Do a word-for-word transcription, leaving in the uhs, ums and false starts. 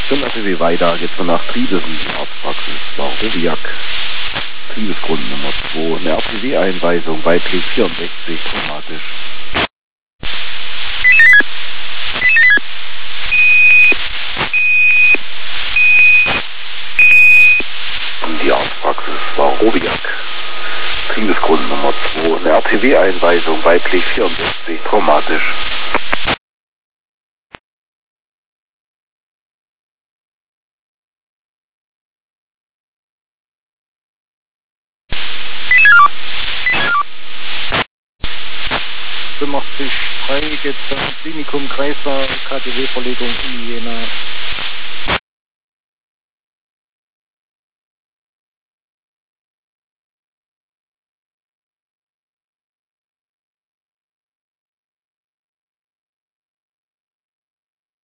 Zum R T W weiter, jetzt mal nach Triebesen, die Arztpraxis, Warowiak, Triebesgrund Nummer zwei, eine R T W-Einweisung bei P vierundsechzig, traumatisch. Die Arztpraxis, Warowiak, Triebesgrund Nummer zwei, eine R T W-Einweisung bei P vierundsechzig, traumatisch. fünfundachtzig drei, jetzt Klinikum Kreissaal, K T W-Verlegung in Jena.